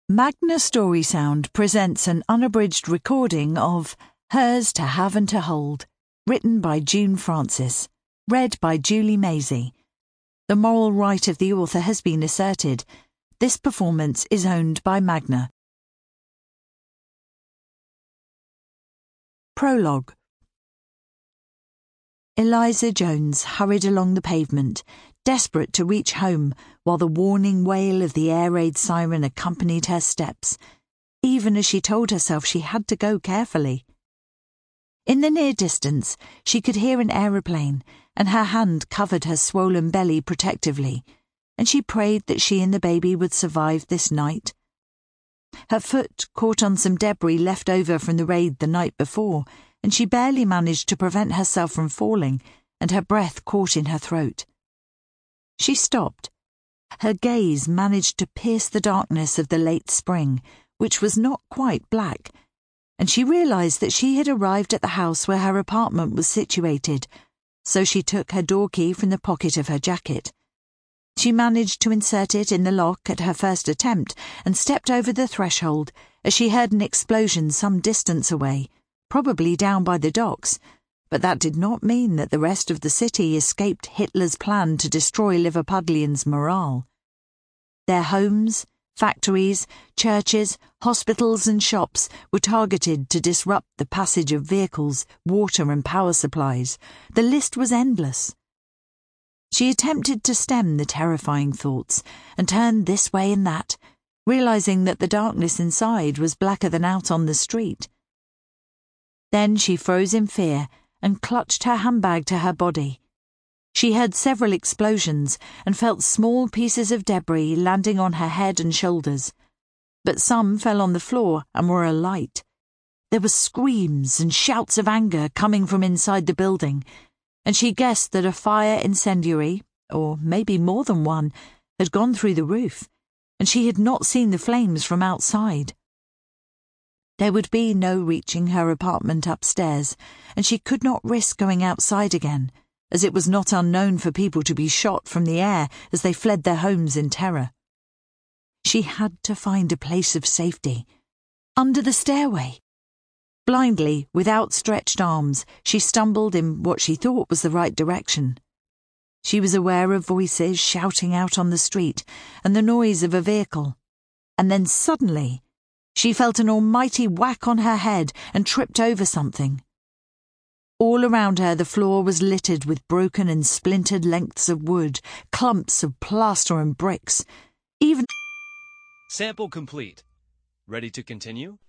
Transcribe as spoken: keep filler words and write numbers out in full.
Magna Story Sound presents an unabridged recording of Hers to Have and to Hold, written by June Francis, read by Julie Maisie. The moral right of the author has been asserted. This performance is owned by Magna. Prologue. Eliza Jones hurried along the pavement, desperate to reach home, while the warning wail of the air raid siren accompanied her steps, even as she told herself she had to go carefully. In the near distance, she could hear an aeroplane, and her hand covered her swollen belly protectively, and she prayed that she and the baby would survive this night. Her foot caught on some debris left over from the raid the night before, and she barely managed to prevent herself from falling, and her breath caught in her throat. She stopped. Her gaze managed to pierce the darkness of the late spring, which was not quite black, and she realized that she had arrived at the house where her apartment was situated, so she took her door key from the pocket of her jacket. She managed to insert it in the lock at her first attempt and stepped over the threshold as she heard an explosion some distance away, probably down by the docks, but that did not mean that the rest of the city escaped Hitler's plan to destroy Liverpudlians' morale. Their homes, factories, churches, hospitals and shops were targeted to disrupt the passage of vehicles, water and power supplies. The list was endless. She attempted to stem the terrifying thoughts and turned this way and that, realizing that the darkness inside was blacker than out on the street. Then she froze in fear and clutched her handbag to her body. She heard several explosions and felt small pieces of debris landing on her head and shoulders, but some fell on the floor and were alight. There were screams and shouts of anger coming from inside the building, and she guessed that a fire incendiary, or maybe more than one, had gone through the roof, and she had not seen the flames from outside. There would be no reaching her apartment upstairs, and she could not risk going outside again, as it was not unknown for people to be shot from the air as they fled their homes in terror. She had to find a place of safety. Under the stairway. Blindly, with outstretched arms, she stumbled in what she thought was the right direction. She was aware of voices shouting out on the street and the noise of a vehicle, and then suddenly she felt an almighty whack on her head and tripped over something. All around her the floor was littered with broken and splintered lengths of wood, clumps of plaster and bricks. Even... Sample complete. Ready to continue?